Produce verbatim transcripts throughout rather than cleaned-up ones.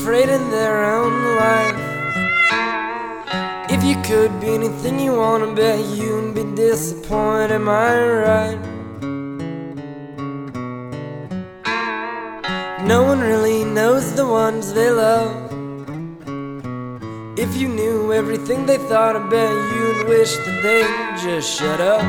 afraid in their own life. If you could be anything you wanna be, you'd be disappointed, am I right? No one really knows the ones they love. If you knew everything they thought about, you'd wish that they'd just shut up.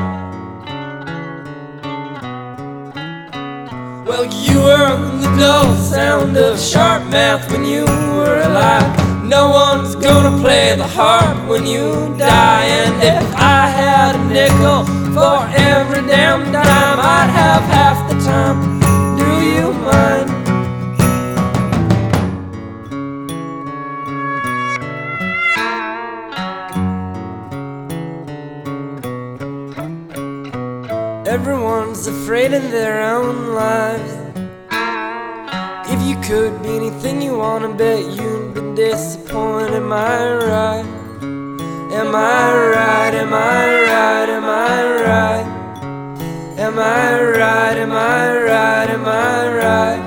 Well, you were the dull sound of sharp math when you were alive. No one's gonna play the harp when you die. And if I had a nickel for every damn dime, I'd have half the time. Do you mind? Everyone's afraid in their own lives. If you could be anything you wanna be, you'd be disappointed, am I right? Am I right, am I right, am I right? Am I right, am I right, am I right?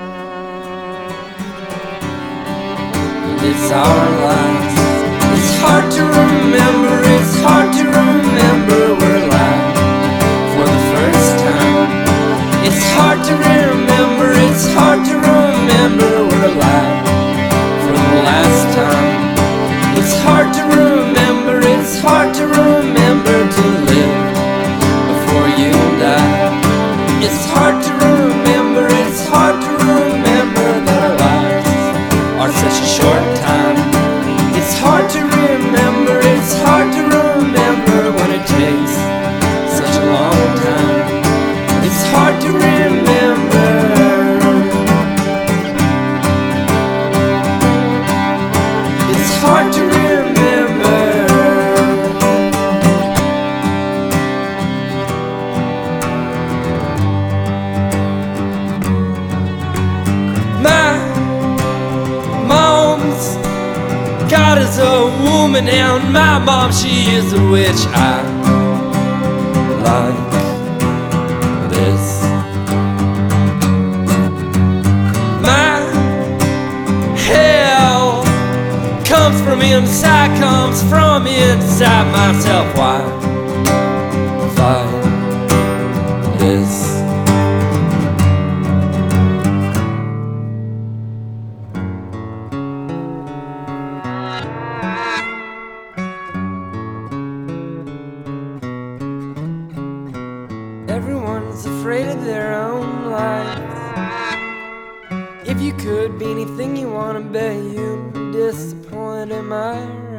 It's our lives. It's hard to remember, it's hard to remember we're alive for the first time. It's hard to remember, it's hard to remember we're alive for the last time. It's hard to remember, it's hard to remember to live before you die. It's hard to remember, it's hard to remember that our lives are such a short time. It's hard to remember, it's hard to remember when it takes such a long time. It's hard to remember. It's hard to remember. My mom's God is a woman, and my mom, she is a witch. I like this. My hell comes from inside, comes from inside myself. Why fight this? Everyone's afraid of their own lives. If you could be anything you wanna be, you'd be disappointed, am I right?